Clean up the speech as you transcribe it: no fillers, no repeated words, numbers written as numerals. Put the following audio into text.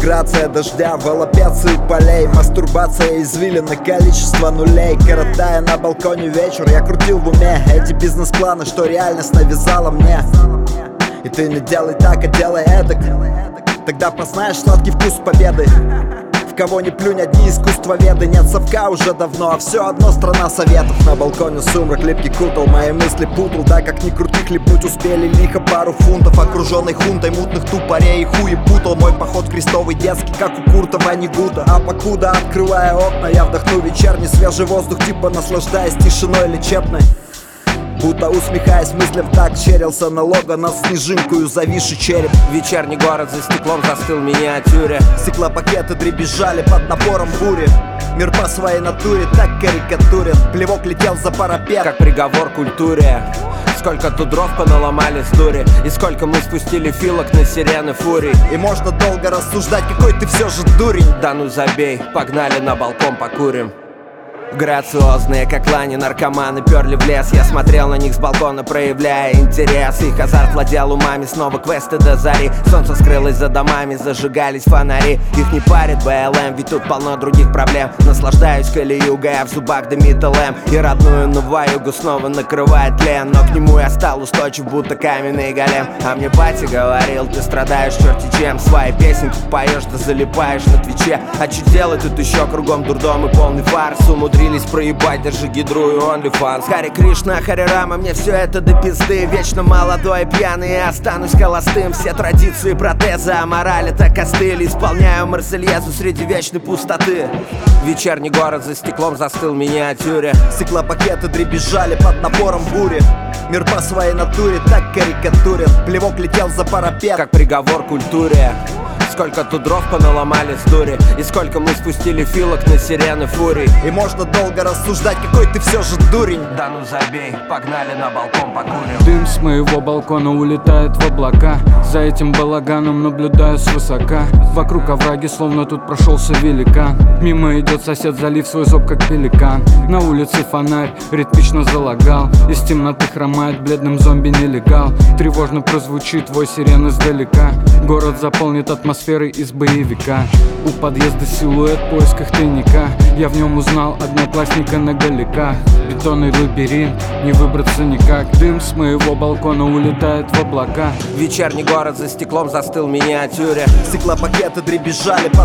Грация дождя, волопеции полей, мастурбация извилина, количество нулей. Коротая на балконе вечер, я крутил в уме эти бизнес-планы, что реальность навязала мне. И ты не делай так, а делай эдак, тогда познаешь сладкий вкус победы. В кого не плюнь, одни искусствоведы. Нет совка уже давно, а все одно страна советов. На балконе сумрак липкий кутал, мои мысли путал. Да как ни крути, хлебнуть успели лихо пару фунтов. Окруженный хунтой мутных тупорей и хуи путал. Мой поход крестовый детский, как у Курта Ванигута. А покуда, открывая окна, я вдохну вечерний свежий воздух, типа наслаждаясь тишиной лечебной. Будто усмехаясь мыслям так, черился налога на снежинку зависший череп. Вечерний город за стеклом застыл в миниатюре. Стеклопакеты дребезжали под напором бури. Мир по своей натуре так карикатурен. Плевок летел за парапет, как приговор культуре. Сколько тут дров поналомали с дури, и сколько мы спустили филок на сирены фурий. И можно долго рассуждать, какой ты все же дурень. Да ну забей, погнали на балкон покурим. Грациозные, как лани, наркоманы перли в лес. Я смотрел на них с балкона, проявляя интерес. Их азарт владел умами, снова квесты до зари. Солнце скрылось за домами, зажигались фонари. Их не парит БЛМ, ведь тут полно других проблем. Наслаждаюсь колеюгой, а в зубах дымит ЛМ. И родную Новоюгу снова накрывает тлен. Но к нему я стал устойчив, будто каменный голем. А мне батя говорил, ты страдаешь черти чем. Свои песенки поешь, ты залипаешь на твиче. А что делать тут еще кругом дурдом и полный фарс. Умудрились проебать даже гидру и OnlyFans. Харе Кришна, Харе Рама, мне все это до пизды. Вечно молодой и пьяный, и останусь холостым. Все традиции, протезы, а мораль это костыль. Исполняю Марсельезу среди вечной пустоты. Вечерний город за стеклом застыл в миниатюре. Стеклопакеты дребезжали под напором бури. Мир по своей натуре так карикатурен. Плевок летел за парапет, как приговор культуре. Сколько тут дров поналомали с дури, и сколько мы спустили филок на сирены фурий. И можно долго рассуждать, какой ты все же дурень. Да ну забей, погнали на балкон покурим. Дым с моего балкона улетает в облака. За этим балаганом наблюдаю свысока. Вокруг овраги, словно тут прошелся великан. Мимо идет сосед, залив свой зоб как пеликан. На улице фонарь ритмично залагал. Из темноты хромает бледным зомби нелегал. Тревожно прозвучит вой сирен издалека. Город заполнит атмосферой из боевика. У подъезда силуэт в поисках тайника. Я в нем узнал одноклассника наголека. Бетонный лабиринт, не выбраться никак. Дым с моего балкона улетает в облака. Вечерний город за стеклом застыл в миниатюре. Стеклопакеты дребезжали под